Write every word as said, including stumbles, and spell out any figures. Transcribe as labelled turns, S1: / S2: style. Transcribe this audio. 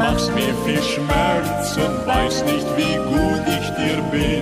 S1: machst mir viel Schmerz und weiß nicht, wie gut ich dir bin.